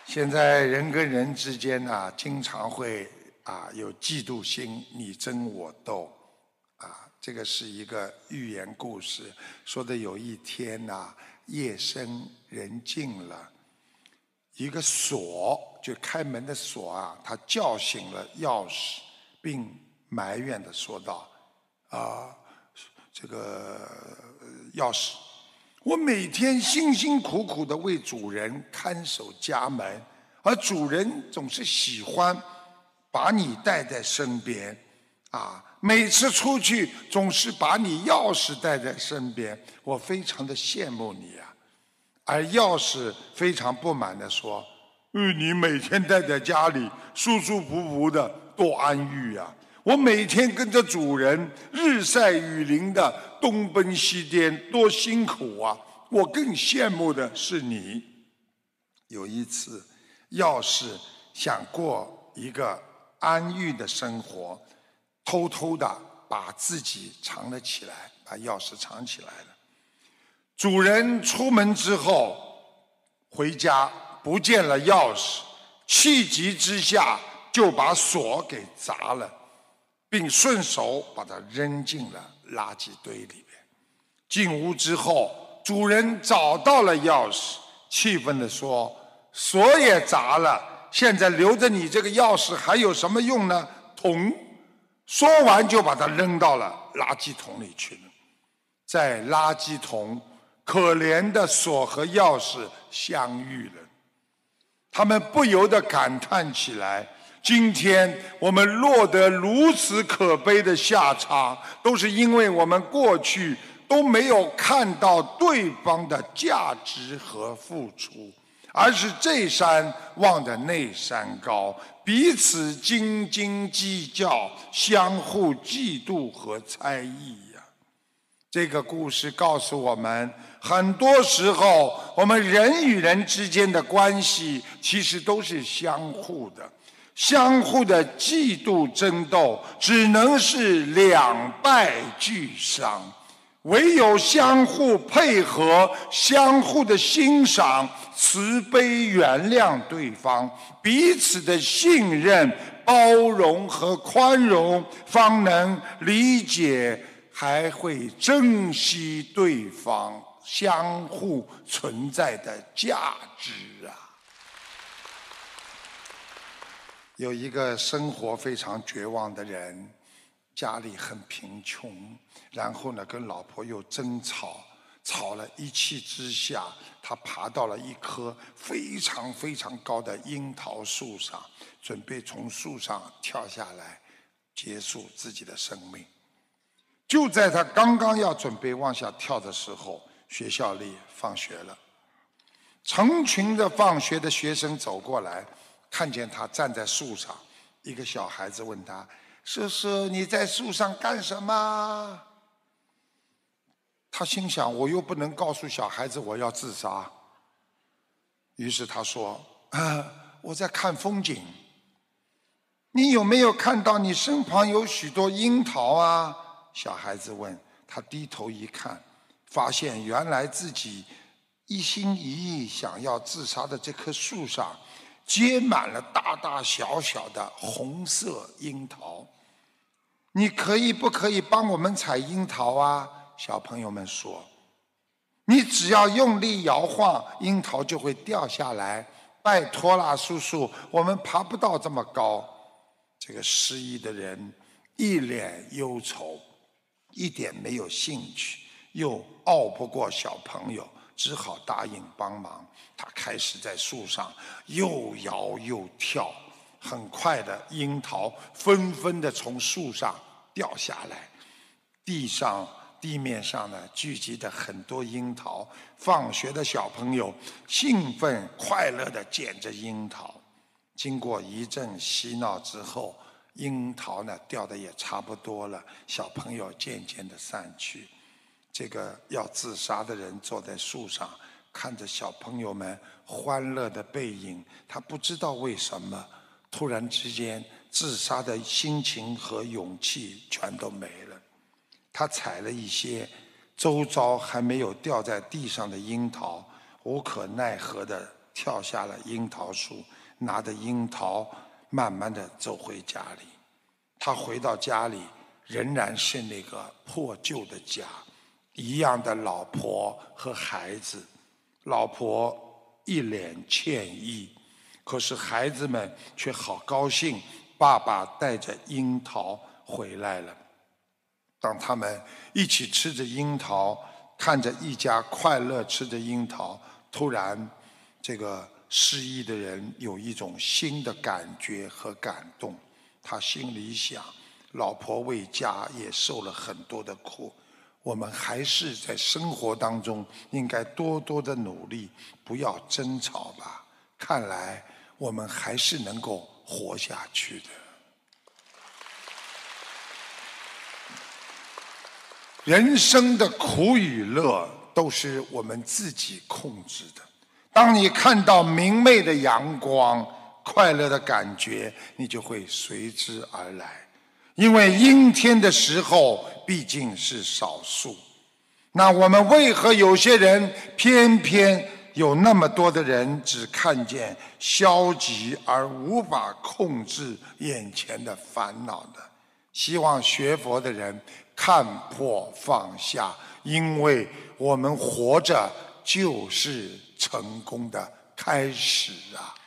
现在人跟人之间呢，经常会有嫉妒心，你争我斗，这个是一个寓言故事，说的有一天夜深人静了，一个锁，就开门的锁它叫醒了钥匙，并埋怨的说道：这个钥匙，我每天辛辛苦苦的为主人看守家门，而主人总是喜欢把你带在身边，每次出去总是把你钥匙带在身边，我非常的羡慕你啊。而钥匙非常不满地说：你每天待在家里，舒舒服服的，多安逸啊！我每天跟着主人日晒雨淋的东奔西颠，多辛苦啊！我更羡慕的是你。有一次，钥匙想过一个安逸的生活，偷偷的把自己藏了起来，把钥匙藏起来了。主人出门之后回家不见了钥匙，气急之下就把锁给砸了，并顺手把它扔进了垃圾堆里面。进屋之后，主人找到了钥匙，气愤地说：锁也砸了，现在留着你这个钥匙还有什么用呢？桶。说完就把它扔到了垃圾桶里去了。在垃圾桶，可怜的锁和钥匙相遇了，他们不由得感叹起来：今天我们落得如此可悲的下场，都是因为我们过去都没有看到对方的价值和付出，而是这山望着那山高，彼此斤斤计较，相互嫉妒和猜疑呀。这个故事告诉我们，很多时候我们人与人之间的关系其实都是相互的，相互的嫉妒争斗只能是两败俱伤，唯有相互配合，相互的欣赏，慈悲原谅对方，彼此的信任、包容和宽容，方能理解还会珍惜对方相互存在的价值啊！有一个生活非常绝望的人，家里很贫穷，然后呢跟老婆又争吵，吵了一气之下，他爬到了一棵非常非常高的樱桃树上，准备从树上跳下来结束自己的生命。就在他刚刚要准备往下跳的时候，学校里放学了，成群的放学的学生走过来，看见他站在树上，一个小孩子问他：叔叔，你在树上干什么？他心想，我又不能告诉小孩子我要自杀。于是他说：我在看风景。你有没有看到你身旁有许多樱桃啊？小孩子问。他低头一看，发现原来自己一心一意想要自杀的这棵树上结满了大大小小的红色樱桃。你不可以帮我们采樱桃啊？小朋友们说。你只要用力摇晃，樱桃就会掉下来。拜托啦，叔叔，我们爬不到这么高。这个失忆的人一脸忧愁，一点没有兴趣，又拗不过小朋友，只好答应帮忙。他开始在树上又摇又跳，很快的樱桃纷纷的从树上掉下来，地面上呢聚集着很多樱桃。放学的小朋友兴奋快乐地捡着樱桃。经过一阵嬉闹之后，樱桃呢掉的也差不多了，小朋友渐渐地散去。这个要自杀的人坐在树上，看着小朋友们欢乐的背影，他不知道为什么，突然之间自杀的心情和勇气全都没了。他采了一些周遭还没有掉在地上的樱桃，无可奈何地跳下了樱桃树，拿着樱桃慢慢地走回家里。他回到家里，仍然是那个破旧的家，一样的老婆和孩子。老婆一脸歉意，可是孩子们却好高兴，爸爸带着樱桃回来了。当他们一起吃着樱桃，看着一家快乐吃着樱桃，突然这个失忆的人有一种新的感觉和感动。他心里想，老婆为家也受了很多的苦，我们还是在生活当中应该多多的努力，不要争吵吧。看来我们还是能够活下去的。人生的苦与乐都是我们自己控制的。当你看到明媚的阳光，快乐的感觉，你就会随之而来。因为阴天的时候毕竟是少数，那我们为何有些人偏偏有那么多的人只看见消极而无法控制眼前的烦恼呢？希望学佛的人看破放下，因为我们活着就是成功的开始啊！